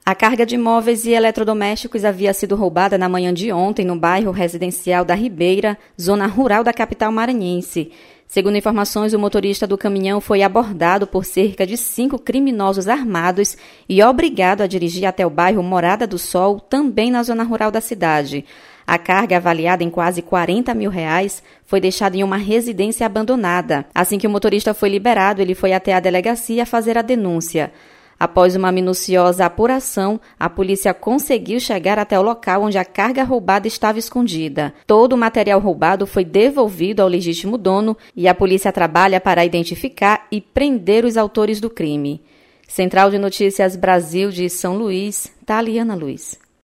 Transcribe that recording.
A carga de móveis e eletrodomésticos havia sido roubada na manhã de ontem no bairro residencial da Ribeira, zona rural da capital maranhense. Segundo informações, o motorista do caminhão foi abordado por cerca de 5 criminosos armados e obrigado a dirigir até o bairro Morada do Sol, também na zona rural da cidade. A carga, avaliada em quase R$40 mil, foi deixada em uma residência abandonada. Assim que o motorista foi liberado, ele foi até a delegacia fazer a denúncia. Após uma minuciosa apuração, a polícia conseguiu chegar até o local onde a carga roubada estava escondida. Todo o material roubado foi devolvido ao legítimo dono e a polícia trabalha para identificar e prender os autores do crime. Central de Notícias Brasil de São Luís, Taliana Luiz.